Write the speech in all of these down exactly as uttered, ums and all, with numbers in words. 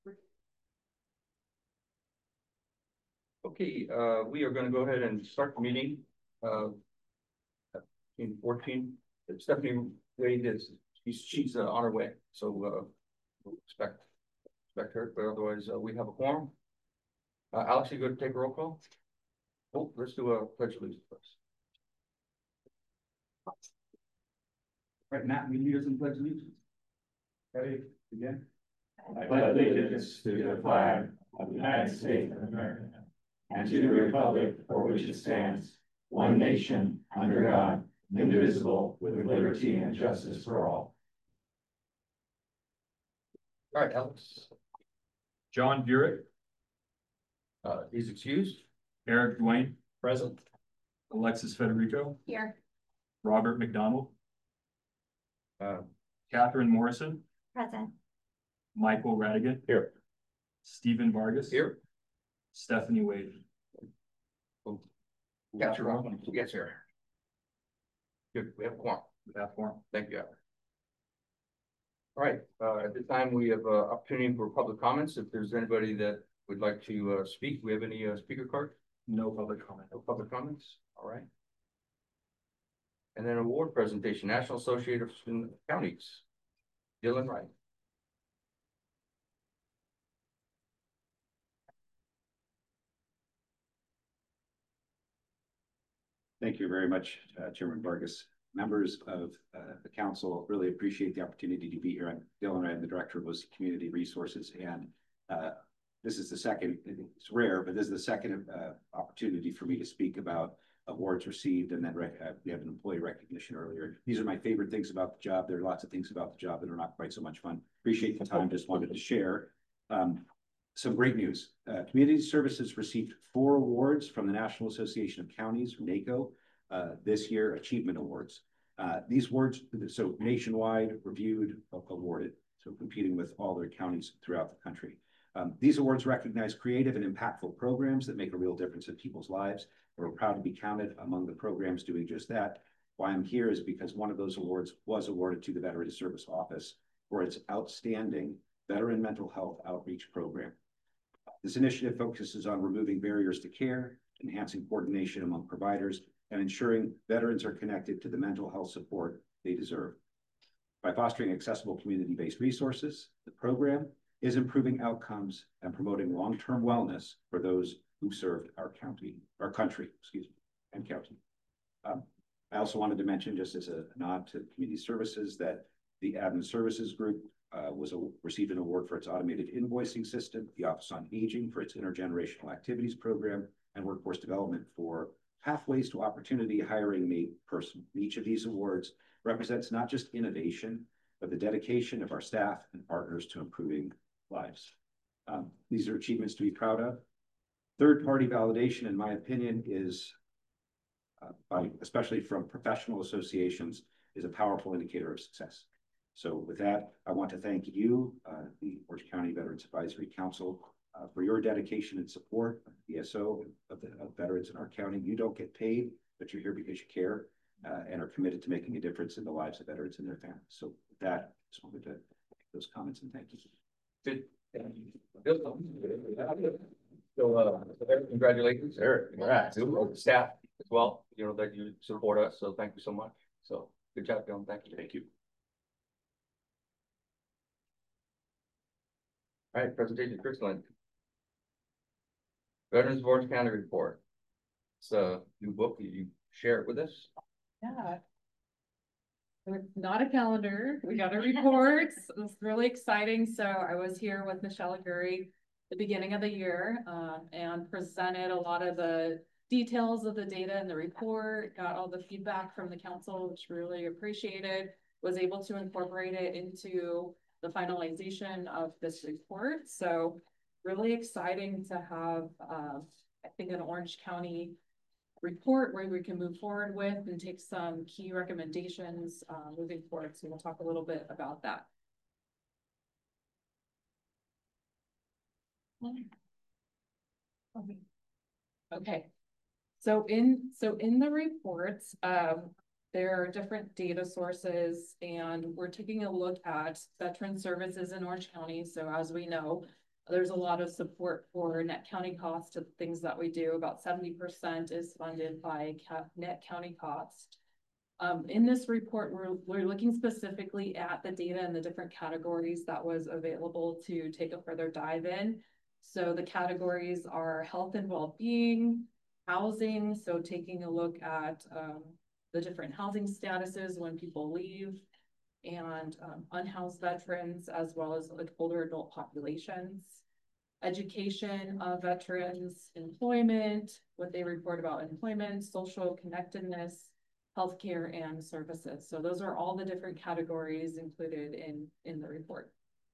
Okay, uh, we are going to go ahead and start the meeting. Uh, in fourteen, Stephanie Wade is she's she's uh, on her way, so uh, we'll expect expect her. But otherwise, uh, we have a quorum. Uh, Alex, you going to take a roll call? Oh, let's do a pledge of allegiance first. Right, Matt, we lead us in pledge of allegiance. Ready? Again. I pledge allegiance to the flag of the United States of America and to the republic for which it stands, one nation, under God, indivisible, with liberty and justice for all. All right, Alex. John Burek. Uh, he's excused. Eric Dwayne. Present. Alexis Federico. Here. Robert McDonald. Uh, Catherine Morrison. Present. Michael Radigan. Here. Stephen Vargas. Here. Stephanie Wade. Oh. Got your own. Yes, sir. Good. We have a quorum. We have form. Thank you. All right. Uh, at this time, we have uh, opportunity for public comments. If there's anybody that would like to uh, speak, we have any uh, speaker card? No public comment. No public comments. All right. And then award presentation, National Association of Counties. Dylan Wright. Thank you very much, uh, Chairman Vargas. Members of uh, the council, really appreciate the opportunity to be here. I'm Dylan Wright, I'm the Director of O C Community Resources, and uh, this is the second, it's rare, but this is the second uh, opportunity for me to speak about awards received, and then uh, we have an employee recognition earlier. These are my favorite things about the job. There are lots of things about the job that are not quite so much fun. Appreciate the time, just wanted to share. Um, Some great news. Uh, Community Services received four awards from the National Association of Counties, NACO, uh, this year, Achievement Awards. Uh, these awards, so nationwide, reviewed, awarded, so competing with all their counties throughout the country. Um, these awards recognize creative and impactful programs that make a real difference in people's lives. We're proud to be counted among the programs doing just that. Why I'm here is because one of those awards was awarded to the Veterans Service Office for its outstanding veteran mental health outreach program. This initiative focuses on removing barriers to care, enhancing coordination among providers, and ensuring veterans are connected to the mental health support they deserve. By fostering accessible community-based resources, the program is improving outcomes and promoting long-term wellness for those who served our county, our country, excuse me, and county. Um, I also wanted to mention, just as a nod to community services, that the Admin Services Group Uh, was a, received an award for its automated invoicing system, the Office on Aging for its intergenerational activities program, and workforce development for pathways to opportunity hiring made personal. Each of these awards represents not just innovation, but the dedication of our staff and partners to improving lives. Um, these are achievements to be proud of. Third-party validation, in my opinion, is, uh, by, especially from professional associations, is a powerful indicator of success. So with that, I want to thank you, uh, the Orange County Veterans Advisory Council, uh, for your dedication and support of the V S O of the of veterans in our county. You don't get paid, but you're here because you care uh, and are committed to making a difference in the lives of veterans and their families. So with that, I just wanted to make those comments and thank you. Good. So, uh, congratulations, Eric. Congrats. Staff as well, you know, that you support us. So thank you so much. So good job, Dylan. Thank you. Thank you. All right, presentation, Chris Lynn. Veterans of Orange County Report. It's a new book. You share it with us? Yeah. It's not a calendar. We got a report. It's really exciting. So I was here with Michelle Aguirre the beginning of the year um, and presented a lot of the details of the data in the report, got all the feedback from the council, which really appreciated, was able to incorporate it into the finalization of this report. So really exciting to have, uh, I think, an Orange County report where we can move forward with and take some key recommendations uh, moving forward. So we'll talk a little bit about that. Okay. So in so in the reports, um, there are different data sources, and we're taking a look at veteran services in Orange County. So as we know, There's a lot of support for net county cost to things that we do. About seventy percent is funded by ca- net county cost. Um, in this report, we're, we're looking specifically at the data and the different categories that was available to take a further dive in. So the categories are health and well-being, housing, so taking a look at um, the different housing statuses when people leave, and um, unhoused veterans, as well as like older adult populations, education of veterans, employment, what they report about employment, social connectedness, healthcare, and services. So those are all the different categories included in, in the report.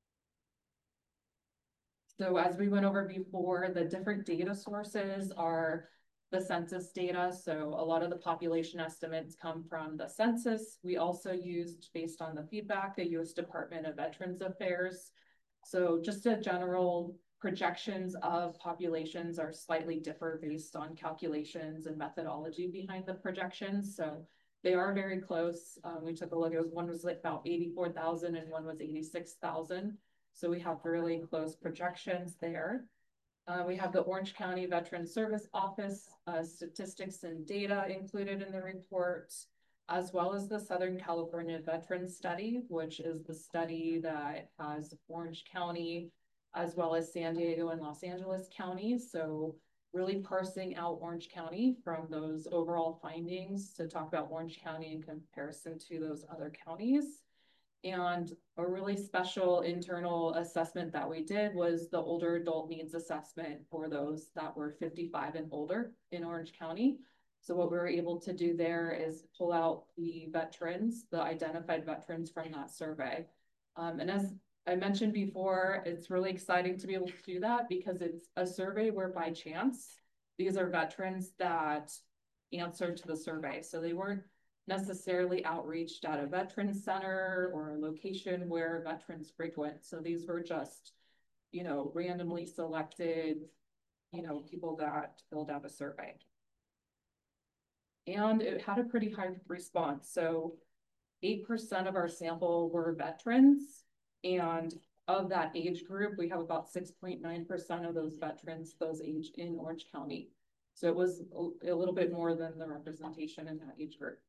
So as we went over before, the different data sources are the census data. So a lot of the population estimates come from the census. We also used, based on the feedback, the U S Department of Veterans Affairs. So just a general projections of populations are slightly differ based on calculations and methodology behind the projections. So they are very close. Um, we took a look, it was one was like about eighty-four thousand and one was eighty-six thousand. So we have really close projections there. Uh, we have the Orange County Veterans Service Office uh, statistics and data included in the report, as well as the Southern California Veterans Study, which is the study that has Orange County, as well as San Diego and Los Angeles counties. So really parsing out Orange County from those overall findings to talk about Orange County in comparison to those other counties. And a really special internal assessment that we did was the older adult needs assessment for those that were fifty-five and older in Orange County. So what we were able to do there is pull out the veterans, the identified veterans from that survey. Um, and as I mentioned before, it's really exciting to be able to do that because it's a survey where by chance, these are veterans that answered to the survey. So they weren't necessarily outreached at a veterans center or a location where veterans frequent. So these were just, you know, randomly selected, you know, people that filled out a survey. And it had a pretty high response. So eight percent of our sample were veterans. And of that age group, we have about six point nine percent of those veterans, those aged in Orange County. So it was a, a little bit more than the representation in that age group.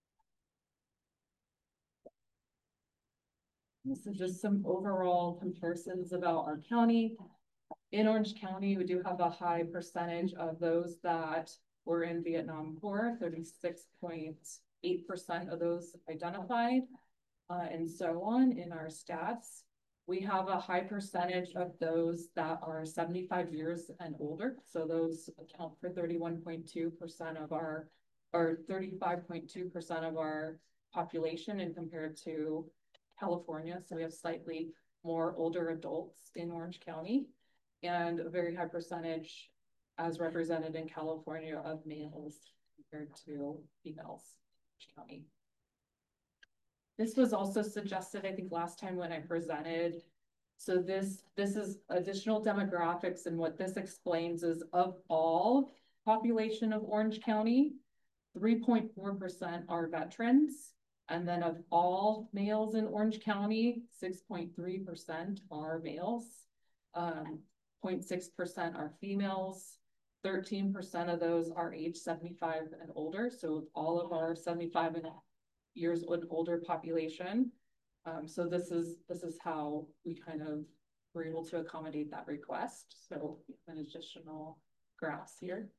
This is just some overall comparisons about our county. In Orange County, we do have a high percentage of those that were in Vietnam War, thirty-six point eight percent of those identified, uh, and so on in our stats. We have a high percentage of those that are seventy-five years and older. So those account for thirty-one point two percent of our, or thirty-five point two percent of our population, and compared to California. So we have slightly more older adults in Orange County and a very high percentage as represented in California of males compared to females in Orange County. This was also suggested, I think, last time when I presented. So this, this is additional demographics, and what this explains is of all population of Orange County, three point four percent are veterans. And then of all males in Orange County, six point three percent are males, um, zero point six percent are females, thirteen percent of those are age seventy-five and older. So all of our seventy-five and years and older population. Um, so this is this is how we kind of were able to accommodate that request. So an additional graphs here.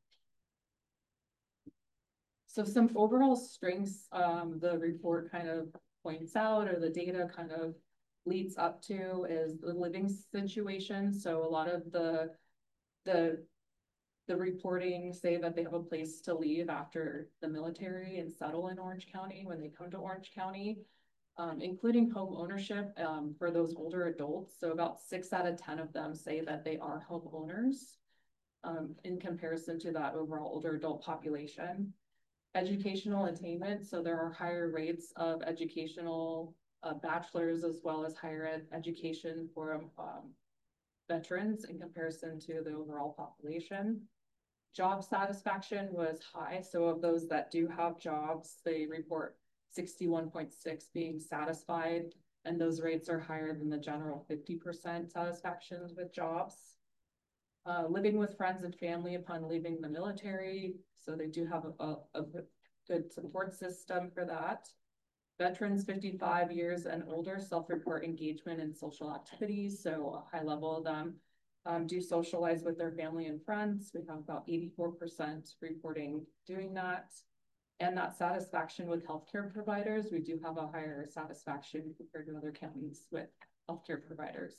So some overall strengths um, the report kind of points out, or the data kind of leads up to, is the living situation. So a lot of the the the reporting say that they have a place to leave after the military and settle in Orange County when they come to Orange County, um, including home ownership um, for those older adults. So about six out of ten of them say that they are homeowners um, in comparison to that overall older adult population. Educational attainment, so there are higher rates of educational uh, bachelors as well as higher ed education for um, veterans in comparison to the overall population. Job satisfaction was high, so of those that do have jobs, they report sixty-one point six being satisfied And those rates are higher than the general fifty percent satisfaction with jobs. Uh, living with friends and family upon leaving the military, so they do have a, a, a good support system for that. Veterans fifty-five years and older self-report engagement in social activities, so a high level of them um, do socialize with their family and friends. We have about eighty-four percent reporting doing that. And that satisfaction with healthcare providers, we do have a higher satisfaction compared to other counties with healthcare providers.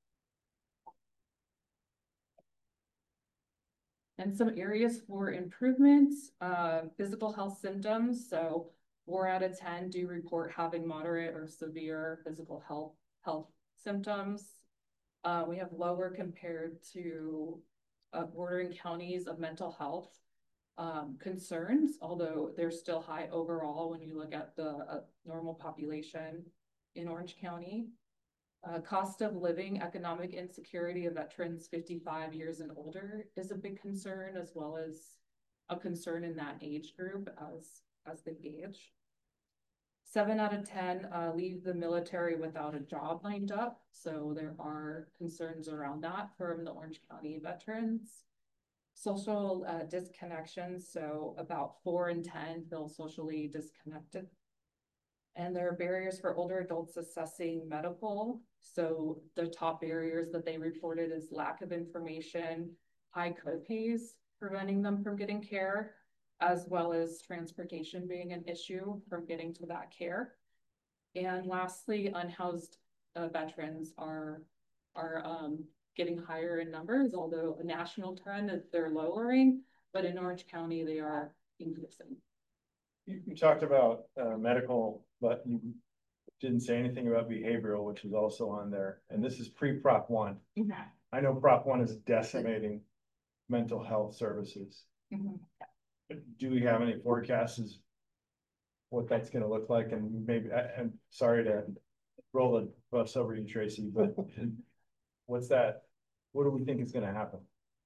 And some areas for improvements, uh, physical health symptoms. So four out of ten do report having moderate or severe physical health health symptoms. Uh, we have lower compared to uh, bordering counties of mental health um, concerns, although they're still high overall when you look at the uh, normal population in Orange County. Uh, cost of living, economic insecurity of veterans fifty-five years and older is a big concern, as well as a concern in that age group as, as they age. Seven out of ten uh, leave the military without a job lined up. So there are concerns around that from the Orange County veterans. Social uh, disconnection. So about four in ten feel socially disconnected. And there are barriers for older adults assessing medical. So the top barriers that they reported is lack of information, high copays, preventing them from getting care, as well as transportation being an issue from getting to that care. And lastly, unhoused uh, veterans are, are um, getting higher in numbers, although a national trend is they're lowering, but in Orange County, they are increasing. You, you talked about uh, medical, but you didn't say anything about behavioral, which is also on there. And this is pre-Prop one. Mm-hmm. I know Prop one is decimating mental health services. Mm-hmm. Do we have any forecasts as what that's going to look like? And maybe I, I'm sorry to roll the bus over you, Tracy, but what's that? What do we think is going to happen?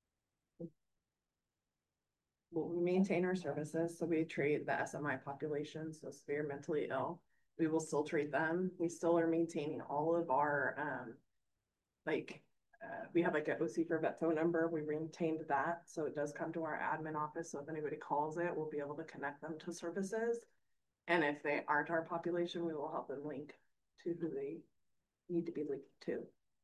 Well, we maintain our services, so we treat the S M I population, so severe mentally ill. We will still treat them. We still are maintaining all of our, um, like, uh, we have like an O C for vet phone number. We maintained that, so it does come to our admin office. So if anybody calls it, we'll be able to connect them to services. And if they aren't our population, we will help them link to who they need to be linked to.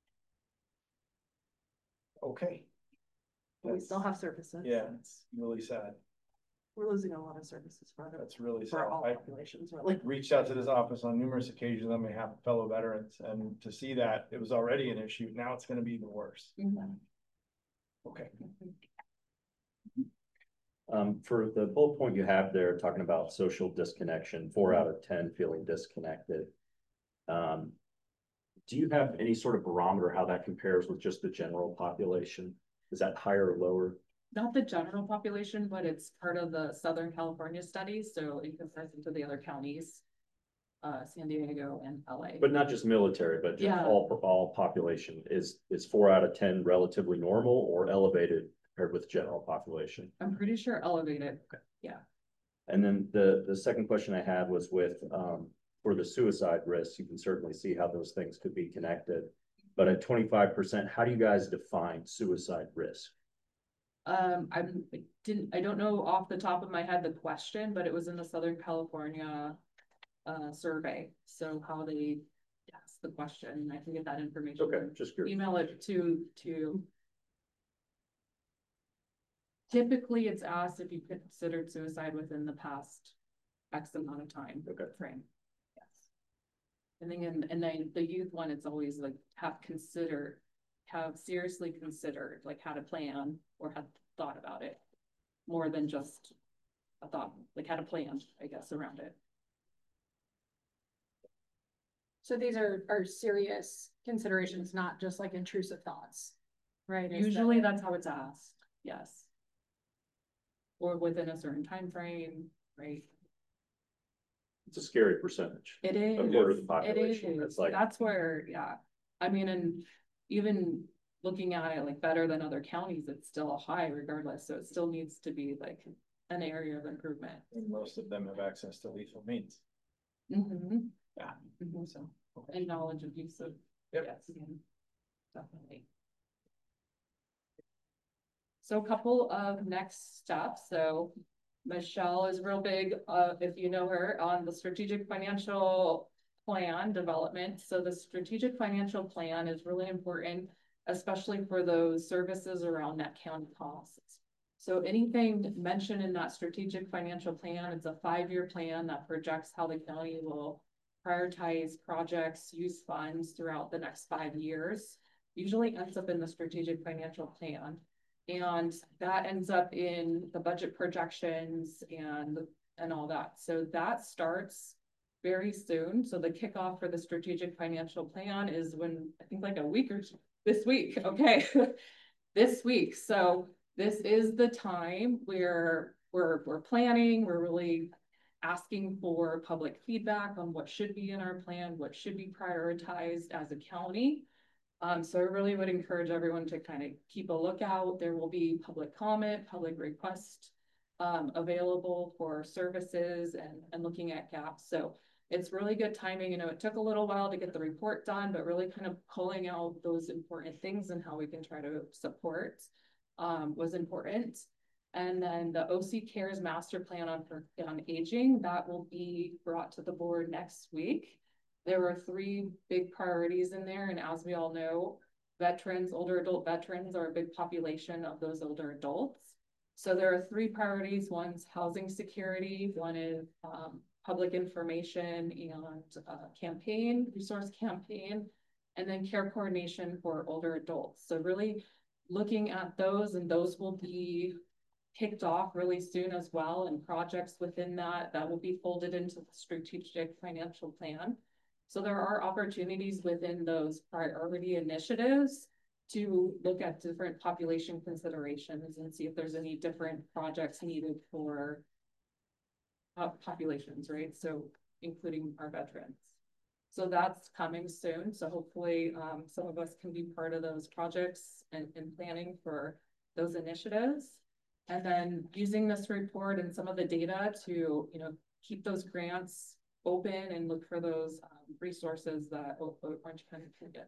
Okay. We still have services. Yeah, it's really sad. We're losing a lot of services for them, That's really sad. for all I populations, really. reached out to this office on numerous occasions on behalf of fellow veterans, and to see that it was already an issue, now it's going to be even worse. Mm-hmm. Okay. Um, for the bullet point you have there, talking about social disconnection, four out of ten feeling disconnected. Um, do you have any sort of barometer how that compares with just the general population? Is that higher or lower? Not the general population, but it's part of the Southern California studies. So in comparison to the other counties, uh, San Diego and L A. But not just military, but just Yeah. all, all population. Is, is four out of ten relatively normal or elevated compared with general population? I'm pretty sure elevated. Okay. Yeah. And then the, the second question I had was with, um, for the suicide risk, you can certainly see how those things could be connected. But at twenty-five percent, how do you guys define suicide risk? Um, I didn't, I don't know off the top of my head the question, but it was in the Southern California uh, survey. So how they asked the question, I can get that information. Okay, just curious. Email it to, to. Typically, it's asked if you considered suicide within the past X amount of time. Okay. Frame. Yes. And then, in, and then the youth one, it's always like have considered, have seriously considered, like had a plan or had thought about it more than just a thought, like had a plan, I guess, around it. So these are, are serious considerations, not just like intrusive thoughts, right? Is Usually that- that's how it's asked, yes. Or within a certain time frame, right? It's a scary percentage. It is. A quarter of the It population. is. That's like, That's where, yeah. I mean, and even looking at it like better than other counties, it's still a high regardless. So it still needs to be like an area of improvement. And most of them have access to lethal means. Mm-hmm. Yeah. Mm-hmm. So, and knowledge of use of. Yep. Yes, definitely. So a couple of next steps. So Michelle is real big, uh, if you know her, on the strategic financial plan development. So the strategic financial plan is really important, especially for those services around net county costs. So anything mentioned in that strategic financial plan, it's a five-year plan that projects how the county will prioritize projects, use funds throughout the next five years. Usually ends up in the strategic financial plan. And that ends up in the budget projections and, and all that. So that starts very soon. So the kickoff for the strategic financial plan is when, I think like a week or two, this week, okay, this week. So this is the time where we're, we're planning, we're really asking for public feedback on what should be in our plan, what should be prioritized as a county. Um, so I really would encourage everyone to kind of keep a lookout. There will be public comment, public request um, available for services and, and looking at gaps. So it's really good timing. You know, it took a little while to get the report done, but really kind of pulling out those important things and how we can try to support um, was important. And then the O C Cares Master Plan on, on Aging, that will be brought to the board next week. There were three big priorities in there. And as we all know, veterans, older adult veterans are a big population of those older adults. So there are three priorities. One's housing security, one is um, public information and uh, campaign, resource campaign, and then care coordination for older adults. So really looking at those, and those will be kicked off really soon as well, and projects within that that will be folded into the strategic financial plan. So there are opportunities within those priority initiatives to look at different population considerations and see if there's any different projects needed for uh, populations, right? So including our veterans. So that's coming soon. So hopefully um, some of us can be part of those projects and, and planning for those initiatives. And then using this report and some of the data to, you know, keep those grants open and look for those um, resources that Orange County can get.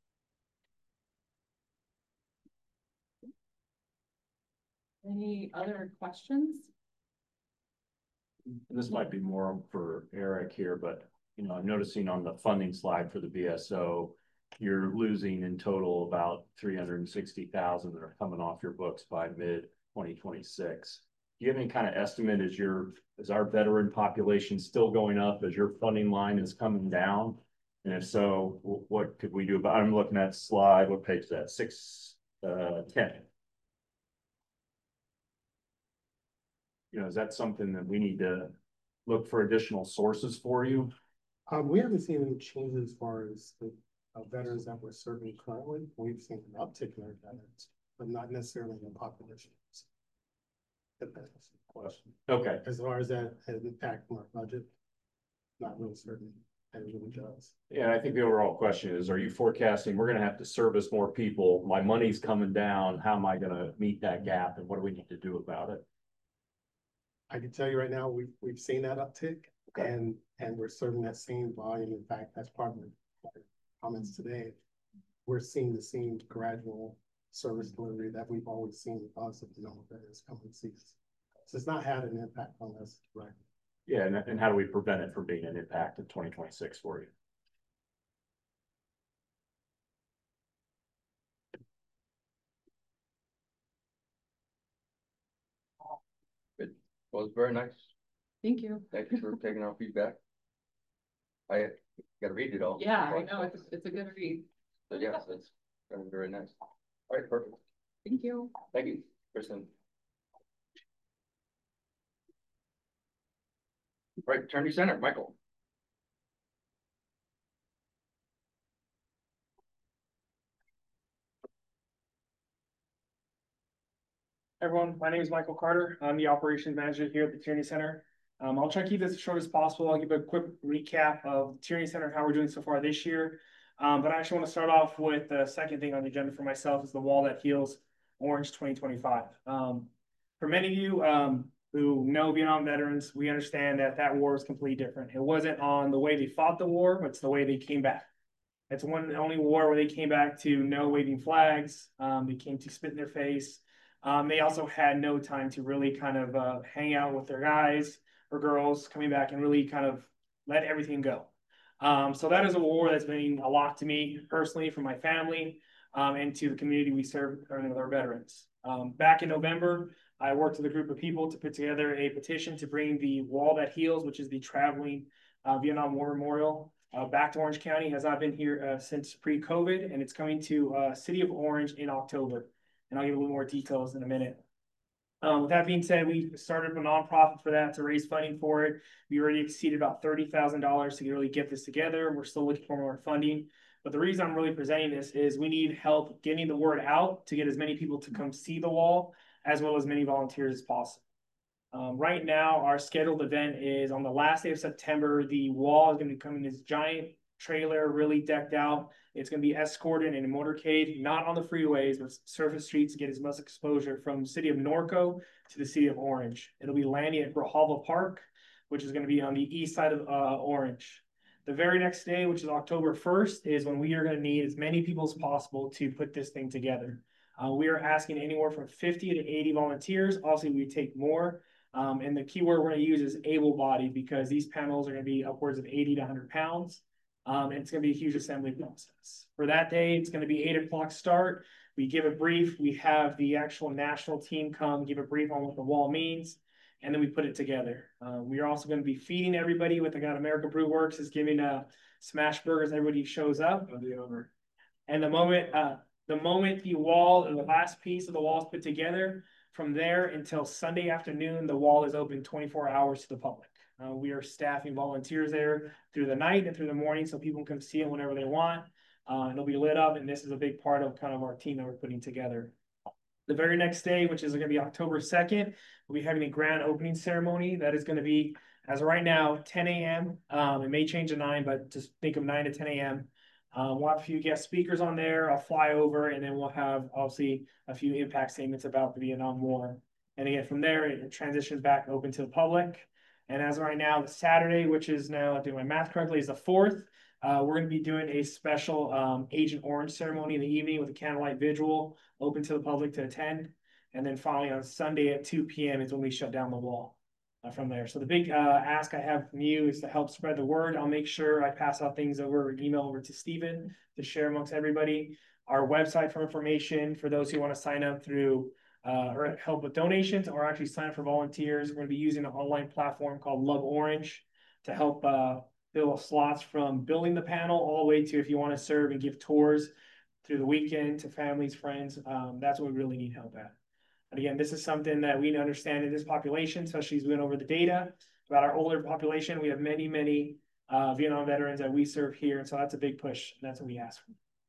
Any other questions? This might be more for Eric here, but you know, I'm noticing on the funding slide for the B S O, you're losing in total about three hundred sixty thousand that are coming off your books by mid twenty twenty-six. Do you have any kind of estimate as your, is our veteran population still going up as your funding line is coming down? And if so, what could we do about, I'm looking at slide, what page is that? Six, uh, ten. You know, is that something that we need to look for additional sources for you? Um, we haven't seen any changes as far as the uh, veterans that we're serving currently. We've seen an uptick in our veterans, but not necessarily in population. That's the question. Okay. As far as that has impact on our budget, not really certain. And it really does. Yeah, I think the overall question is, are you forecasting we're going to have to service more people? My money's coming down. How am I going to meet that gap? And what do we need to do about it? I can tell you right now, we've, we've seen that uptick. Okay. and, and we're serving that same volume. In fact, that's part of my comments today. We're seeing the same gradual service delivery that we've always seen with us, you know, that is coming season. So it's not had an impact on us, right? Yeah, and, and how do we prevent it from being an impact in twenty twenty-six for you? Good. Well, it's very nice. Thank you. Thank you for taking our feedback. I gotta read it all. Yeah, I know, it's, it's a good read. So yes, it's very, very nice. All right, perfect. Thank you. Thank you, Kristen. Right, Attorney Center, Michael. Everyone, my name is Michael Carter. I'm the operations manager here at the Tierney Center. Um, I'll try to keep this as short as possible. I'll give a quick recap of the Tierney Center and how we're doing so far this year. Um, but I actually want to start off with the second thing on the agenda for myself is the Wall That Heals Orange twenty twenty-five. Um, for many of you, um, who know Vietnam veterans, we understand that that war was completely different. It wasn't on the way they fought the war, but it's the way they came back. It's one and only war where they came back to no waving flags. Um, they came to spit in their face. Um, they also had no time to really kind of uh, hang out with their guys or girls coming back and really kind of let everything go. Um, so that is a war that's meaning a lot to me personally, for my family, um, and to the community we serve with our veterans. Um, back in November, I worked with a group of people to put together a petition to bring the Wall That Heals, which is the traveling uh, Vietnam War Memorial, uh, back to Orange County, as I've been here uh, since pre-COVID, and it's coming to uh, City of Orange in October. And I'll give a little more details in a minute. Um, with that being said, we started a nonprofit for that to raise funding for it. We already exceeded about thirty thousand dollars to really get this together. We're still looking for more funding. But the reason I'm really presenting this is we need help getting the word out to get as many people to come see the wall, as well as many volunteers as possible. Um, right now, our scheduled event is on the last day of September. The wall is going to come in this giant trailer, really decked out. It's going to be escorted in a motorcade, not on the freeways, but surface streets to get as much exposure from the city of Norco to the city of Orange. It'll be landing at Grijalva Park, which is going to be on the east side of uh, Orange. The very next day, which is October first, is when we are going to need as many people as possible to put this thing together. Uh, we are asking anywhere from fifty to eighty volunteers. Obviously, we take more. Um, and the keyword we're going to use is able-bodied, because these panels are going to be upwards of eighty to one hundred pounds. Um, and it's going to be a huge assembly process. For that day, it's going to be eight o'clock start. We give a brief. We have the actual national team come give a brief on what the wall means, and then we put it together. Uh, we are also going to be feeding everybody with, I got America Brew Works is giving uh, smash burgers. Everybody shows up. And the moment, uh, the moment the wall, the last piece of the wall is put together, from there until Sunday afternoon, the wall is open twenty-four hours to the public. Uh, we are staffing volunteers there through the night and through the morning, so people can see it whenever they want. Uh, it'll be lit up, and this is a big part of kind of our team that we're putting together. The very next day, which is going to be October second, we'll be having a grand opening ceremony. That is going to be, as of right now, ten A M Um, it may change to nine, but just think of nine to ten A M Um, we'll have a few guest speakers on there. I'll fly over, and then we'll have obviously a few impact statements about the Vietnam War. And again, from there, it transitions back open to the public. And as of right now, the Saturday, which is now, doing my math correctly, is the fourth. Uh, we're going to be doing a special um, Agent Orange ceremony in the evening with a candlelight vigil, open to the public to attend. And then finally on Sunday at two P M is when we shut down the wall uh, from there. So the big uh, ask I have from you is to help spread the word. I'll make sure I pass out things over, email over to Stephen to share amongst everybody. Our website for information for those who want to sign up through uh, or help with donations or actually sign up for volunteers. We're going to be using an online platform called Love Orange to help uh, fill slots from building the panel all the way to if you want to serve and give tours through the weekend to families, friends. Um, that's what we really need help at. And again, this is something that we understand in this population, especially as we went over the data about our older population. We have many, many uh, Vietnam veterans that we serve here. And so that's a big push. And that's what we ask for.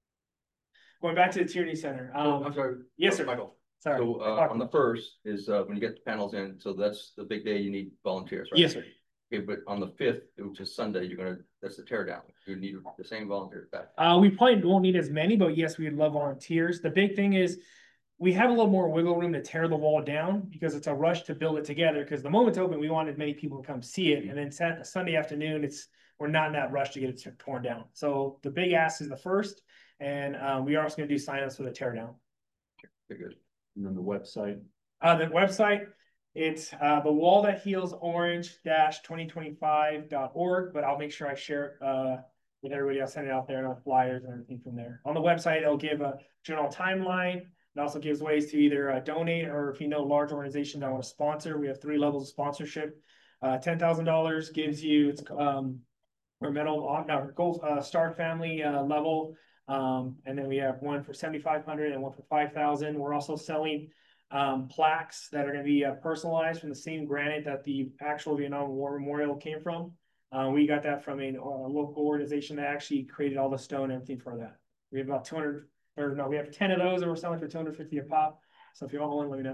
Going back to the Tierney Center. Um, Oh, I'm sorry. Yes, sir. Michael. Sorry. So uh, on the first is uh, when you get the panels in, so that's the big day you need volunteers, right? Yes, sir. Okay, but on the fifth, which is Sunday, you're gonna, that's the tear down. You need the same volunteers back. Uh, we probably won't need as many, but yes, we'd love volunteers. The big thing is we have a little more wiggle room to tear the wall down because it's a rush to build it together. Because the moment it's open, we wanted many people to come see it. And then Saturday, Sunday afternoon, it's we're not in that rush to get it torn down. So the big ask is the first, and um, we are also going to do signups for the tear down. Okay, good. And then the website. Uh, the website, it's uh, the wall that heals orange dash twenty twenty-five dot org, but I'll make sure I share it uh, with everybody. I'll send it out there and on flyers and everything from there. On the website, it'll give a general timeline. It also gives ways to either uh, donate or if you know large organizations that want to sponsor, we have three levels of sponsorship. Uh, ten thousand dollars gives you it's um, our metal on our gold uh, star family uh, level. Um, and then we have one for seventy-five hundred and one for five thousand. We're also selling um, plaques that are going to be uh, personalized from the same granite that the actual Vietnam War Memorial came from. Uh, we got that from a, a local organization that actually created all the stone and everything for that. We have about two hundred, or no, we have ten of those that we're selling for two hundred fifty a pop. So if you want one, let me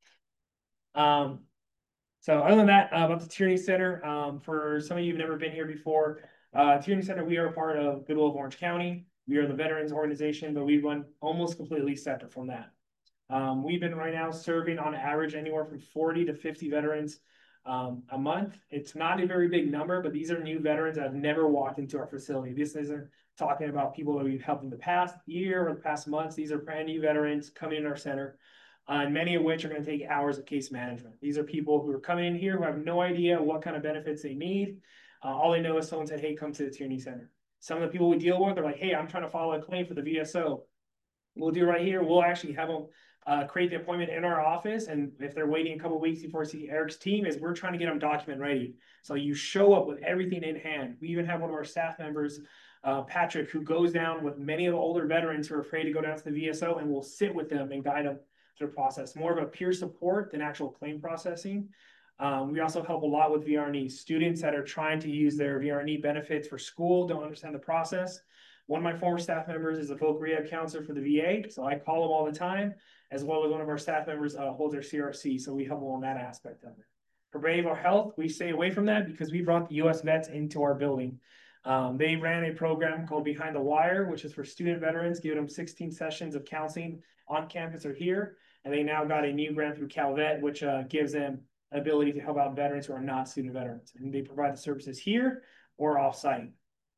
know. Um, so other than that, uh, about the Tierney Center, um, for some of you who've never been here before, uh, Tierney Center, we are a part of Goodwill of Orange County. We are the veterans organization, but we run almost completely separate from that. Um, we've been right now serving on average anywhere from forty to fifty veterans um, a month. It's not a very big number, but these are new veterans that have never walked into our facility. This isn't talking about people that we've helped in the past year or the past months. These are brand new veterans coming in our center, uh, and many of which are going to take hours of case management. These are people who are coming in here who have no idea what kind of benefits they need. Uh, all they know is someone said, hey, come to the Tierney Center. Some of the people we deal with are like, hey, I'm trying to file a claim for the V S O. We'll do right here. We'll actually have them uh, create the appointment in our office. And if they're waiting a couple of weeks before see Eric's team, is we're trying to get them document ready. So you show up with everything in hand. We even have one of our staff members, uh, Patrick, who goes down with many of the older veterans who are afraid to go down to the V S O, and will sit with them and guide them through the process. More of a peer support than actual claim processing. Um, we also help a lot with V R N E. Students that are trying to use their V R N E benefits for school don't understand the process. One of my former staff members is a voc rehab counselor for the V A, so I call him all the time, as well as one of our staff members uh, holds their C R C, so we help them on that aspect of it. For behavioral health, we stay away from that because we brought the U S vets into our building. Um, they ran a program called Behind the Wire, which is for student veterans, giving them sixteen sessions of counseling on campus or here, and they now got a new grant through CalVet, which uh, gives them ability to help out veterans who are not student veterans, and they provide the services here or off-site.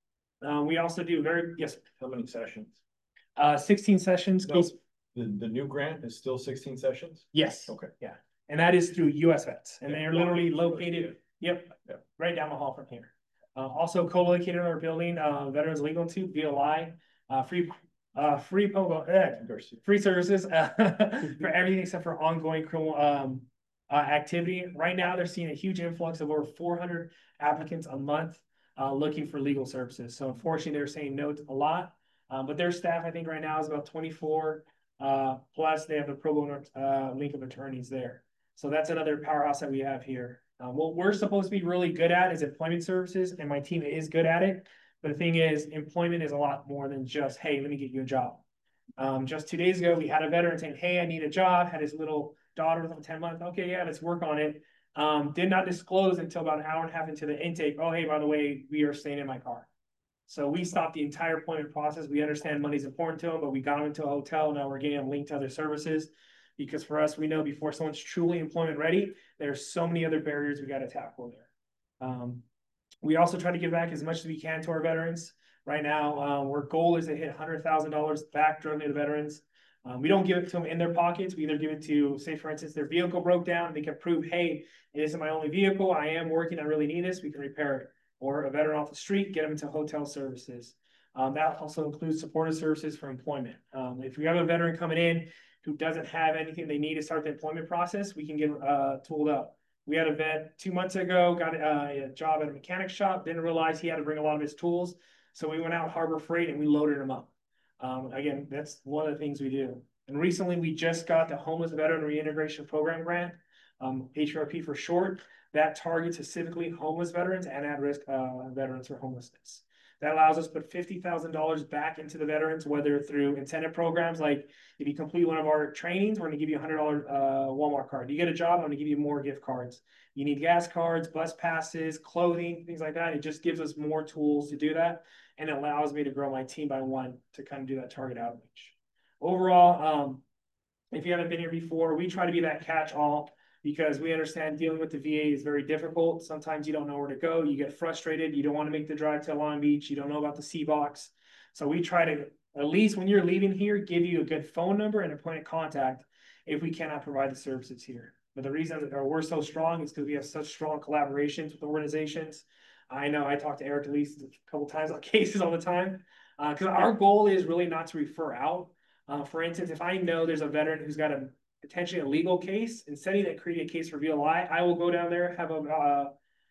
Uh, we also do very, yes. How many sessions? Uh, sixteen sessions. No, the, the new grant is still sixteen sessions? Yes. Okay. Yeah. And that is through U S Vets, and Yeah. they are literally located, yep, Yeah. right down the hall from here. Uh, also co-located in our building, uh, Veterans Legal Institute, V L I, uh, free, uh, free, oh, eh, free services, uh, for everything except for ongoing criminal, um, uh, activity. Right now, they're seeing a huge influx of over four hundred applicants a month, uh, looking for legal services. So unfortunately, they're saying no to a lot, um, but their staff, I think right now is about twenty-four, uh, plus they have the pro bono, uh, link of attorneys there. So that's another powerhouse that we have here. Um, what we're supposed to be really good at is employment services, and my team is good at it. But the thing is, employment is a lot more than just, hey, let me get you a job. Um, just two days ago, we had a veteran saying, hey, I need a job, had his little daughter with him ten months. Okay, yeah, let's work on it. Um, did not disclose until about an hour and a half into the intake. Oh, hey, by the way, we are staying in my car. So we stopped the entire employment process. We understand money's important to them, but we got them into a hotel. Now we're getting them linked to other services. Because for us, we know before someone's truly employment ready, there's so many other barriers we got to tackle there. Um, we also try to give back as much as we can to our veterans. Right now, uh, our goal is to hit one hundred thousand dollars back directly to veterans. Um, we don't give it to them in their pockets. We either give it to, say, for instance, their vehicle broke down. They can prove, hey, it isn't my only vehicle. I am working. I really need this. We can repair it. Or a veteran off the street, get them into hotel services. Um, that also includes supportive services for employment. Um, if we have a veteran coming in who doesn't have anything they need to start the employment process, we can get uh, tooled up. We had a vet two months ago, got uh, a job at a mechanic shop, didn't realize he had to bring a lot of his tools. So we went out Harbor Freight and we loaded him up. Um, again, that's one of the things we do. And recently we just got the Homeless Veteran Reintegration Program grant, um, H R P for short, that targets specifically homeless veterans and at-risk uh, veterans for homelessness. That allows us to put fifty thousand dollars back into the veterans, whether through incentive programs, like if you complete one of our trainings, we're gonna give you a one hundred dollar uh, Walmart card. You get a job, I'm gonna give you more gift cards. You need gas cards, bus passes, clothing, things like that. It just gives us more tools to do that. And it allows me to grow my team by one to kind of do that target outreach. Overall, um, if you haven't been here before, we try to be that catch-all because we understand dealing with the V A is very difficult. Sometimes you don't know where to go. You get frustrated. You don't want to make the drive to Long Beach. You don't know about the C box. So we try to, at least when you're leaving here, give you a good phone number and a point of contact if we cannot provide the services here. But the reason that we're so strong is because we have such strong collaborations with organizations. I know I talk to Eric at least a couple times on cases all the time because uh, our goal is really not to refer out. Uh, for instance, if I know there's a veteran who's got a potentially a legal case, instead of that creating a case for V L I, I will go down there, have a uh,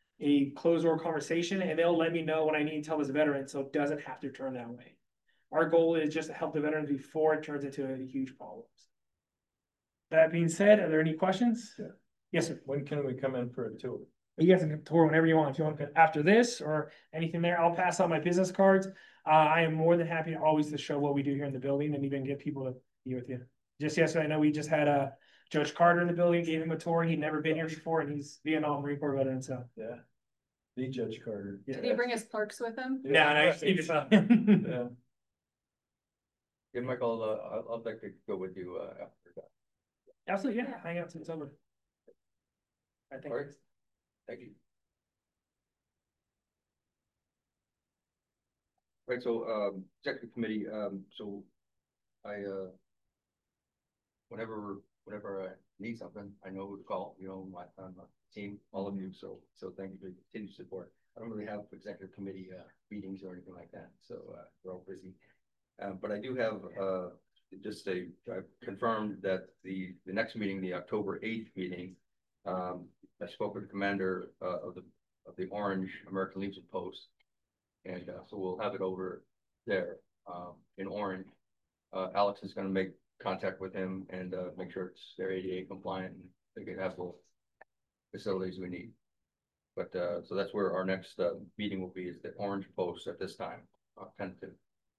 a closed door conversation, and they'll let me know what I need to tell this veteran so it doesn't have to turn that way. Our goal is just to help the veterans before it turns into a huge problem. That being said, are there any questions? Yeah. Yes, sir. When can we come in for a tour? You guys can tour whenever you want. If you want to after this or anything there, I'll pass out my business cards. Uh, I am more than happy to always to show what we do here in the building and even get people to be with you. Just yesterday, I know we just had a uh, Judge Carter in the building, gave him a tour. He'd never been here before, and he's Vietnam Marine Corps veteran. So yeah, the Judge Carter. Did he bring his clerks with him? No, no, he just yeah. Yeah, Michael, uh, I'd, I'd like to go with you uh, after that. Absolutely, yeah, hang out since it's over. I think. All right. Thank you. Right, so, um, executive committee, um, so I, uh, whenever, whenever I need something, I know who to call, you know, my, uh, my team, all of you, so, so thank you for your continued support. I don't really have executive committee, uh, meetings or anything like that, so, uh, we're all busy. Um, but I do have, uh, just a, I've confirmed that the, the next meeting, the October eighth meeting, um, I spoke with the commander, uh, of the, of the Orange American Legion Post. And, uh, so we'll have it over there, um, in Orange. Uh, Alex is gonna make contact with him and, uh, make sure it's they're A D A compliant and they can have the facilities we need. But, uh, so that's where our next, uh, meeting will be, is the Orange Post at this time, uh, tentative.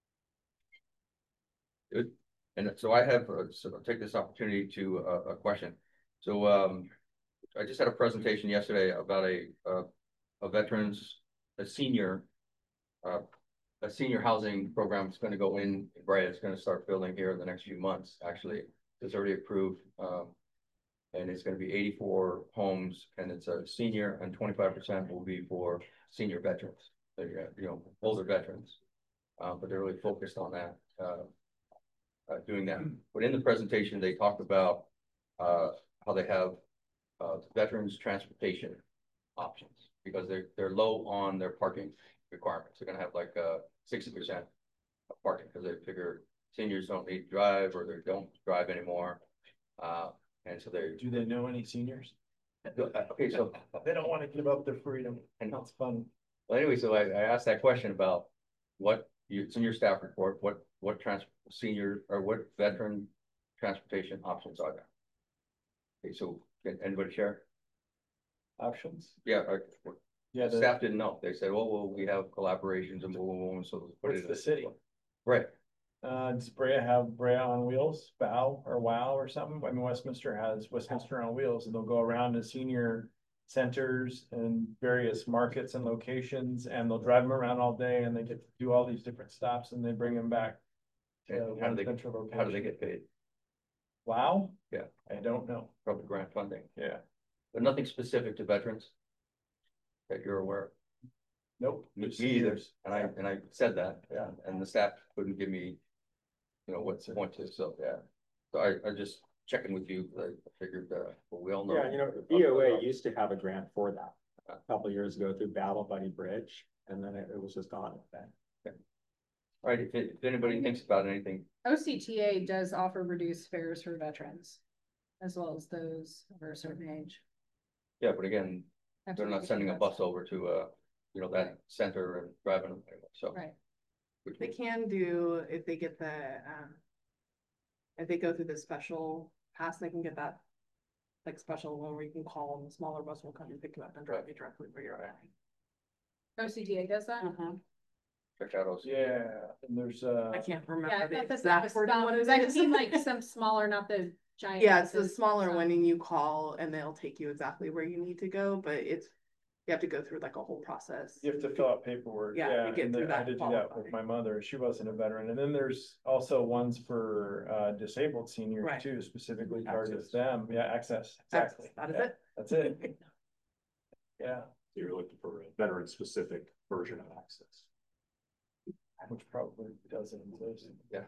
Good. And so I have, uh, so I'll take this opportunity to, uh, a question. So, um, I just had a presentation yesterday about a, uh, a veterans, a senior, uh, a senior housing program is going to go in, Brea. It's going to start building here in the next few months. Actually, it's already approved. Um, and it's going to be eighty-four homes, and it's a senior, and twenty-five percent will be for senior veterans. So, you know, older veterans. Uh, but they're really focused on that, uh, uh, doing that. But in the presentation, they talked about, uh, how they have, uh, veterans transportation options, because they're, they're low on their parking requirements. They're gonna have like, uh, sixty percent of parking, because they figure seniors don't need to drive, or they don't drive anymore. Uh, and so they, Do they know any seniors? okay, so, They don't want to give up their freedom. and That's fun. well, anyway, so I, I asked that question about what you, it's in your staff report, what, what trans, senior, or what veteran transportation options are there? Okay, so can anybody share? Options? Yeah, or, Yeah, the the, staff didn't know. They said, well, well, we have collaborations and blah, blah, blah, and so. let's put what's it in the city? Right. Uh, does Brea have Brea on Wheels, B O W or WOW or something? I mean, Westminster has Westminster on Wheels, and they'll go around to senior centers and various markets and locations, and they'll drive them around all day, and they get to do all these different stops, and they bring them back to And how do one they, central location. how do they get paid? WOW? Yeah. I don't know. Probably grant funding, Yeah. but nothing specific to veterans that you're aware of. Nope. Me just either, seniors. and I, and I said that, yeah, and the staff couldn't give me, you know, what to point to, so, yeah. So I, I just checking with you, 'cause I figured, uh, well, we all know. Yeah, you know, B O A used to have a grant for that a couple of years ago through Battle Buddy Bridge, and then it, it was just gone with that. All right, if, if anybody thinks about anything, O C T A does offer reduced fares for veterans, as well as those over a certain age. yeah, but again, they're not sending a bus over to, uh, you know, that Right. center and driving them, so. Right. which They means- can do, if they get the, um. If they go through the special pass, they can get that. Like special one where you can call and the smaller bus will come and pick you up and drive you directly where you're at. O C T A does that? Uh-huh. Check out those. Yeah, and there's, uh. I can't Yeah, remember I the thought that's exact wording what it I've is. seen like some smaller, not the giant. Yeah, it's the buses, smaller some- one and you call and they'll take you exactly where you need to go, but it's, you have to go through like a whole process. You have to fill out paperwork. Yeah, to get and through then I that did do that qualify. with my mother. She wasn't a veteran. And then there's also ones for uh disabled seniors Right. too, specifically targets Access. them. Yeah, access. That's, Exactly. that is Yeah, it. That's it. Yeah, You're looking for a veteran specific version of access. which probably doesn't exist. Yeah.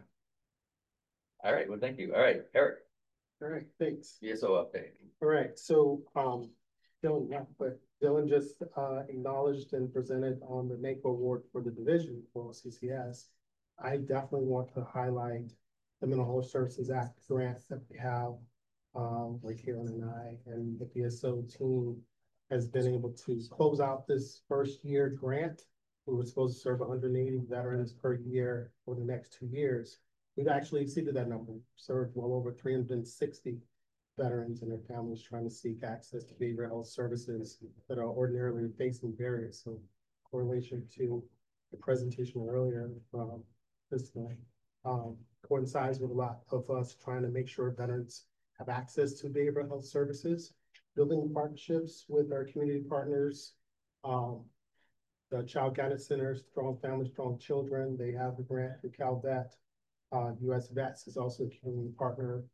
All right, well, thank you. All right, Eric, All right, thanks. C S O update. All right, so, um, Dylan, yeah, but Dylan just, uh, acknowledged and presented on the NACO award for the division for C C S. I definitely want to highlight the Mental Health Services Act grants that we have. Um, where Karen and I and the P S O team has been able to close out this first year grant. We were supposed to serve one hundred eighty veterans per year for the next two years. We've actually exceeded that number, served well over three hundred sixty veterans and their families trying to seek access to behavioral health services that are ordinarily facing barriers. So correlation to the presentation earlier from this night, um, coincides with a lot of us trying to make sure veterans have access to behavioral health services, building partnerships with our community partners. Um, the Child Guidance Center, Strong Families, Strong Children, they have a grant through CalVet. Uh, U S Vets is also a community partner.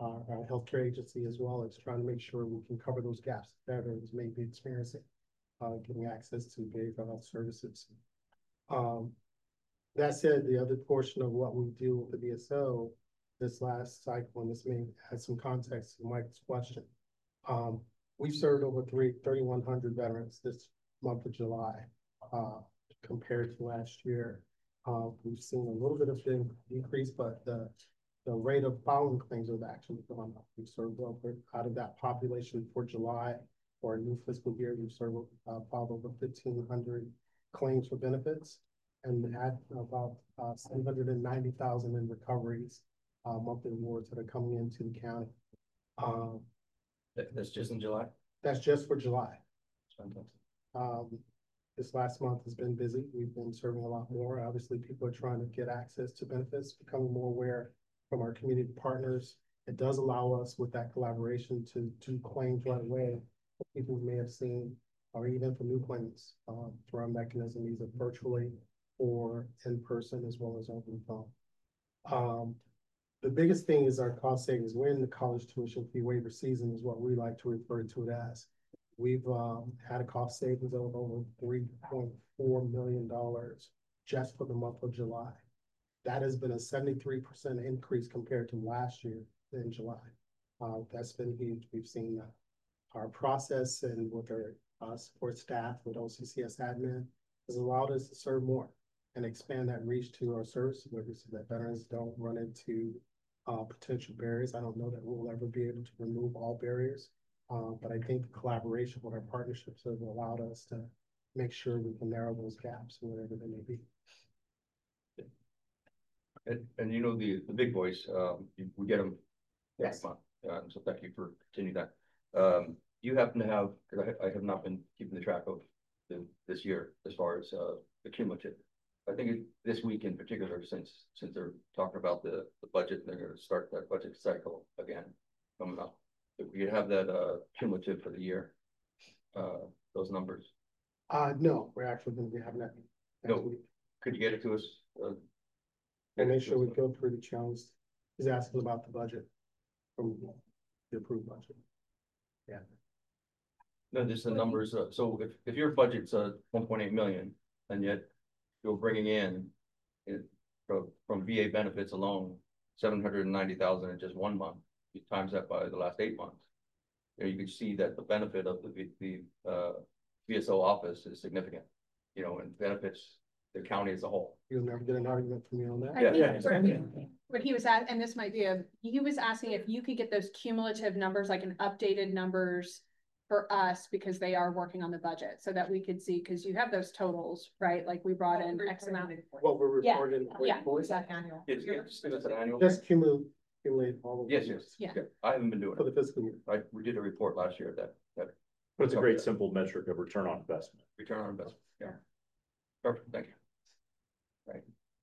our, our healthcare agency as well as trying to make sure we can cover those gaps that veterans may be experiencing, uh, getting access to behavioral health services. Um, that said, the other portion of what we do with the B S O this last cycle, and this may add some context to Mike's question. Um, we've served over three, thirty-one hundred veterans this month of July, uh, compared to last year. Uh, we've seen a little bit of a decrease, but the, the rate of filing claims has actually gone up. We've served over, out of that population for July, for a new fiscal year, we've served, uh, filed over fifteen hundred claims for benefits, and had about uh, seven hundred ninety thousand in recoveries, uh, monthly awards that are coming into the county. Um, That, that's just in July? that's just for July. Fantastic. Um, this last month has been busy. We've been serving a lot more. Obviously, people are trying to get access to benefits, becoming more aware from our community partners. It does allow us with that collaboration to do claims right away. People may have seen, or even for new claims, uh, through our mechanism, either virtually or in person, as well as over the phone. Um, the biggest thing is our cost savings. We're in the college tuition fee waiver season, is what we like to refer to it as. We've um, had a cost savings of over three point four million dollars just for the month of July. That has been a seventy-three percent increase compared to last year in July. Uh, that's been huge. We've seen that. Our process and with our uh, support staff with O C C S admin has allowed us to serve more and expand that reach to our service delivery so that veterans don't run into uh, potential barriers. I don't know that we'll ever be able to remove all barriers, uh, but I think the collaboration with our partnerships have allowed us to make sure we can narrow those gaps, whatever they may be. And, and you know, the, the big boys, um, you- we get them next Yes. month. Uh, so thank you for continuing that. Um, you happen to have, because I, I have not been keeping the track of the, this year as far as, uh, the cumulative. I think it, this week in particular, since, since they're talking about the, the budget, they're gonna start that budget cycle again coming up. If we could have that, uh, cumulative for the year, uh, those numbers, Uh, no, we're actually going to be having that No. next week. could you get it to us? Uh, And make sure we go through the challenge. He's asking about the budget from the approved budget. Yeah. No, just the numbers, uh, so if, if your budget's uh one point eight million, and yet you're bringing in in, from, from V A benefits alone, seven hundred and ninety thousand in just one month, you times that by the last eight months. You know, you can see that the benefit of the, V- the, uh, V S O office is significant, you know, and benefits the county as a whole. You'll never get an argument from me on that. I Yeah, think yeah. what- What he was at, and this might be a, he was asking if you could get those cumulative numbers, like an updated numbers for us, because they are working on the budget, so that we could see, because you have those totals, right? Like we brought in X amount. What we're Yeah, reporting. Yeah, exactly. Annual. It's, it's, it's an annual. Just cumulative, cumulate all of. Yes, them yes. Yeah. I haven't been doing For the it. fiscal year. I, we did a report last year that, that But it's a great simple metric of return on investment. return on investment, yeah. Perfect, thank you. Right.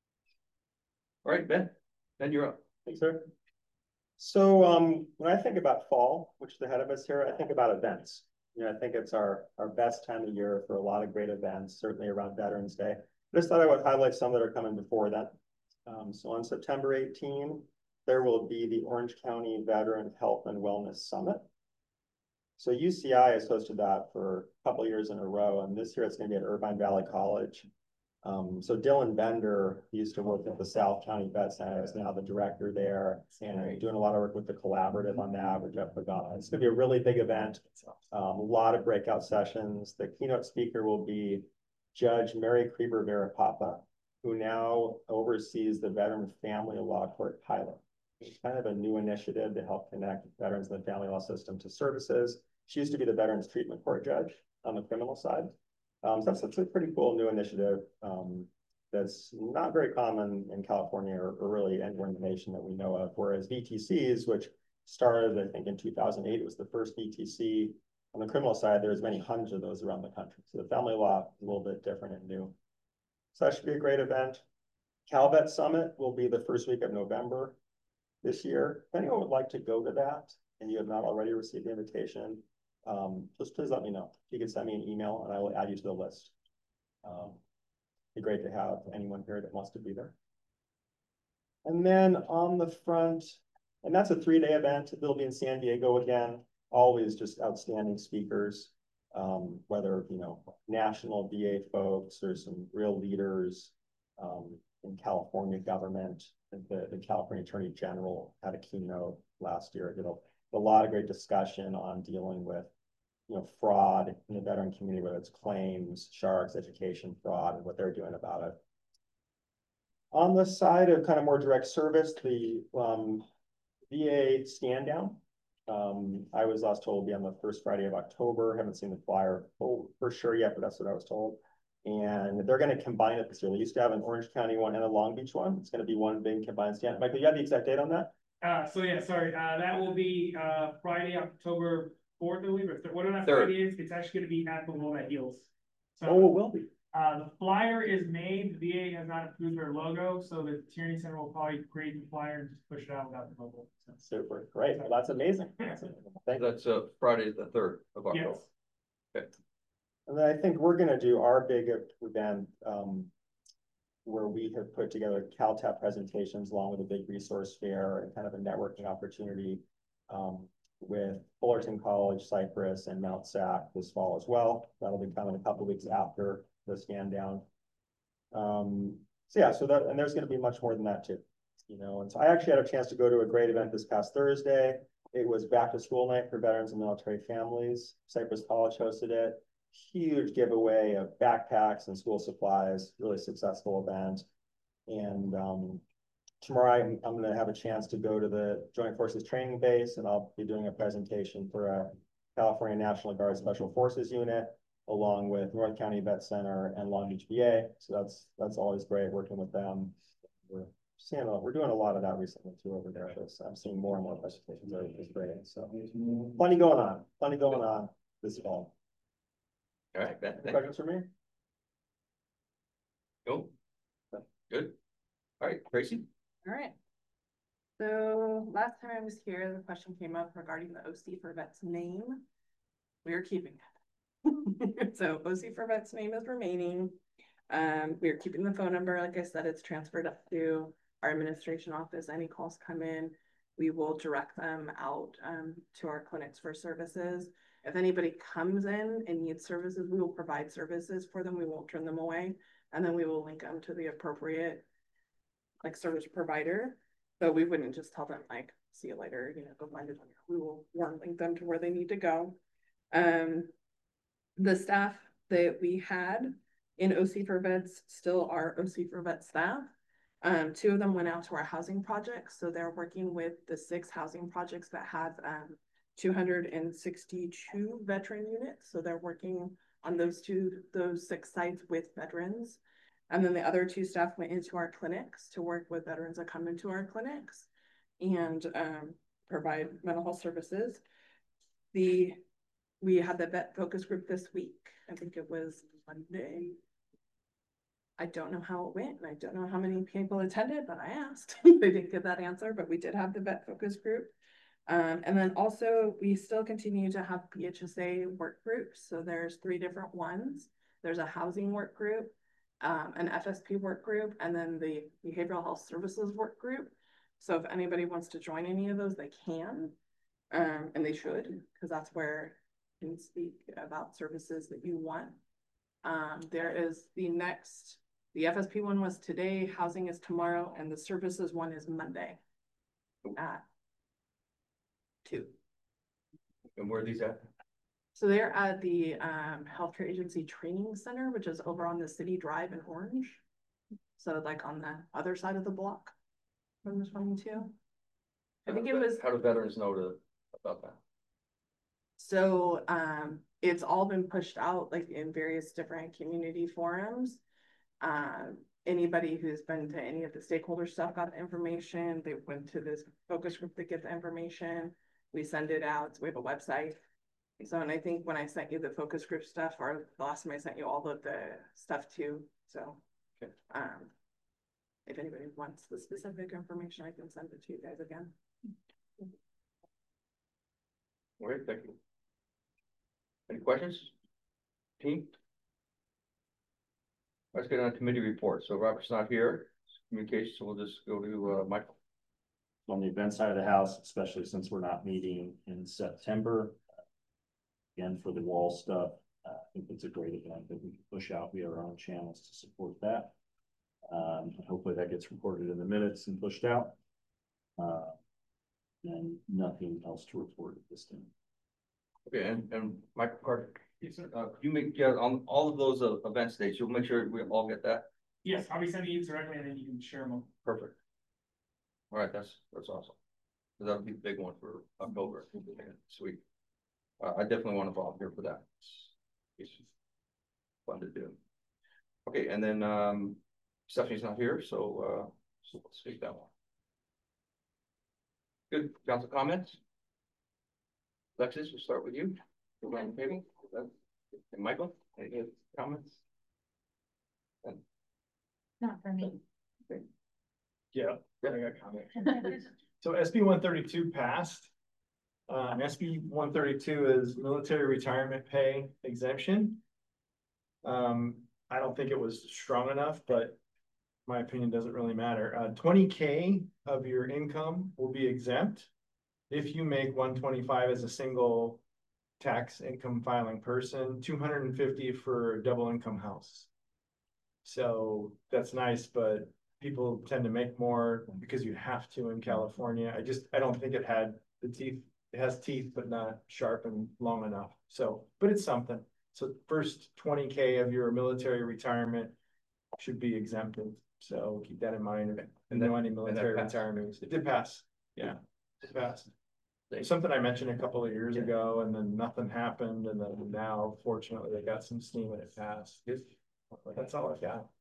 All right, Ben, Ben, you're up. Thanks, sir. So um, when I think about fall, which is ahead of us here, I think about events. You know, I think it's our, our best time of year for a lot of great events, certainly around Veterans Day. I just thought I would highlight some that are coming before that. Um, so on September eighteenth, there will be the Orange County Veteran Health and Wellness Summit. So U C I has hosted that for a couple of years in a row, and this year it's going to be at Irvine Valley College. Um, so Dylan Bender used to work at the South County Vet Center, is now the director there, and doing a lot of work with the collaborative on that with Jeff Pagano. It's gonna be a really big event, um, a lot of breakout sessions. The keynote speaker will be Judge Mary Krieber Verapapa, who now oversees the Veteran Family Law Court pilot. It's kind of a new initiative to help connect veterans in the family law system to services. She used to be the Veterans Treatment Court judge on the criminal side. Um, so that's, that's a pretty cool new initiative um, that's not very common in California or, or really anywhere in the nation that we know of. Whereas V T Cs, which started, I think, in two thousand eight, it was the first V T C. On the criminal side, there's many hundreds of those around the country. So the family law is a little bit different and new. So that should be a great event. CalVet Summit will be the first week of November this year. If anyone would like to go to that and you have not already received the invitation, um, just please let me know. You can send me an email and I will add you to the list. Um, it'd be great to have anyone here that wants to be there. And then on the front And that's a three-day event. They'll be in San Diego again, always just outstanding speakers. Um, whether, you know, national V A folks or some real leaders um, in California government. The, the California Attorney General had a keynote last year. Did a, a lot of great discussion on dealing with, you know, fraud in the veteran community, whether it's claims, sharks, education fraud, and what they're doing about it. On the side of kind of more direct service, the um, V A stand down. Um, I was last told to be on the first Friday of October. Haven't seen the flyer for, for sure yet, but that's what I was told. And they're going to combine it this year. They used to have an Orange County one and a Long Beach one. It's going to be one big combined stand. Michael, you have the exact date on that? Uh, so yeah, sorry, uh, that will be, uh, Friday, October fourth, I believe, or th- whatever that Third. Friday is, it's actually gonna be at the Walnut Hills. So, Oh, it will be. uh, the flyer is made, the V A has not approved their logo, so the Tierney Center will probably create the flyer and just push it out without the logo. So, Super, great. Well, that's amazing. Thank you. That's uh Friday, the third of October. yes. And then I think we're gonna do our big event, um, where we have put together CalTap presentations along with a big resource fair and kind of a networking opportunity, um, with Fullerton College, Cypress, and Mount Sac this fall as well. That'll be coming a couple weeks after the stand down. Um, so yeah, so that, and there's gonna be much more than that too, you know, and so I actually had a chance to go to a great event this past Thursday. It was back to school night for veterans and military families. Cypress College hosted it. Huge giveaway of backpacks and school supplies, really successful event. And um, tomorrow I'm, I'm going to have a chance to go to the Joint Forces Training Base, and I'll be doing a presentation for a California National Guard Special Forces unit, along with North County Vet Center and Long Beach V A. So that's that's always great working with them. We're seeing a, we're doing a lot of that recently too over there. So I'm seeing more and more presentations, which is great. So plenty going on, plenty going on this fall. All right, Ben, thank you. Questions for me? Cool. Good. All right, Tracy. All right. So last time I was here, the question came up regarding the O C for Vet's name. We are keeping it. So O C for Vet's name is remaining. Um, we are keeping the phone number. Like I said, it's transferred up to our administration office. Any calls come in, we will direct them out um, to our clinics for services. If anybody comes in and needs services, we will provide services for them. We won't turn them away. And then we will link them to the appropriate like service provider. So we wouldn't just tell them like, see you later, you know, go find it. We will warm link them to where they need to go. Um, the staff that we had in O C for Vets still are O C for Vet staff. Um, two of them went out to our housing projects. So they're working with the six housing projects that have um, two hundred sixty-two veteran units. So they're working on those two, those six sites with veterans. And then the other two staff went into our clinics to work with veterans that come into our clinics and um, provide mental health services. The, we had the vet focus group this week. I think it was Monday. I don't know how it went, and I don't know how many people attended, but I asked. They didn't get that answer, but we did have the vet focus group. Um, and then also we still continue to have P H S A work groups. So there's three different ones. There's a housing work group, um, an F S P work group, and then the behavioral health services work group. So if anybody wants to join any of those, they can, um, and they should, because that's where you can speak about services that you want. Um, there is the next, the F S P one was today, housing is tomorrow, and the services one is Monday at two. And where are these at? So they're at the um, Healthcare Agency Training Center, which is over on the City Drive in Orange. So like on the other side of the block from the twenty-two. I think it was. How do veterans know to, about that? So um, it's all been pushed out like in various different community forums. Um, anybody who's been to any of the stakeholder stuff got the information. They went to this focus group to get the information. We send it out. We have a website. So, and I think when I sent you the focus group stuff, or the last time I sent you all of the stuff too. So, okay. um, if anybody wants the specific information, I can send it to you guys again. All right, thank you. Any questions? Team? Let's get on committee report. So Robert's not here. Communications, so we'll just go to uh, Michael. on the event side of the house, especially since we're not meeting in September. Again, for the wall stuff, uh, I think it's a great event that we can push out via our own channels to support that. Um, and hopefully that gets recorded in the minutes and pushed out. Uh, and nothing else to report at this time. Okay, and, and Michael Carter, uh, you make, yeah, on all of those uh, event dates, you'll make sure we all get that? Yes, I'll be sending you directly and then you can share them. Perfect. All right, that's, that's awesome. That'll be the big one for October. Sweet. Uh, I definitely want to volunteer for that. It's fun to do. Okay, and then, um, Stephanie's not here, so, uh, so let's take that one. Good, council comments? Alexis, we'll start with you. Around the table. And Michael, any comments? And Not for me. Yeah, I got comments. So S B one thirty-two passed. Uh, and S B one thirty-two is military retirement pay exemption. Um, I don't think it was strong enough, but my opinion doesn't really matter. Uh, twenty K of your income will be exempt if you make one twenty-five as a single tax income filing person, two hundred fifty for a double income house. So that's nice, but people tend to make more because you have to in California. I just, I don't think it had the teeth. It has teeth, but not sharp and long enough. So, but it's something. So first twenty K of your military retirement should be exempted. So keep that in mind. And And then that- any and that military passed. retirees. It did pass. Yeah, it passed. Something I mentioned a couple of years Yeah. ago and then nothing happened. And then now fortunately they got some steam and it passed. Good. That's all I've got.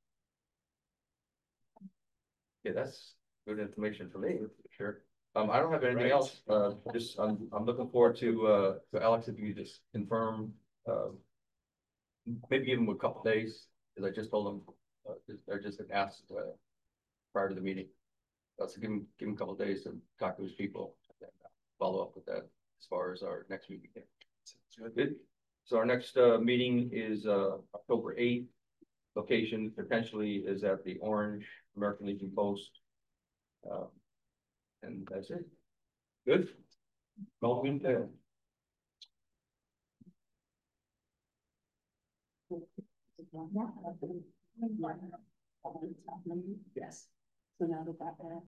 Yeah, that's good information for me, for sure. Um, I don't have anything Right. else. Uh, just, I'm, I'm looking forward to, uh, to Alex, if you just confirm, uh, maybe give him a couple days, because I just told him, uh, just- I just asked, uh, prior to the meeting. Uh, so give him, give him a couple days to talk to his people, and then follow up with that as far as our next meeting. Good. So our next, uh, meeting is, uh, October eighth. Location potentially is at the Orange American Legion Post. Um, and that's it. Good. Melvin, uh, Yes. So now that that.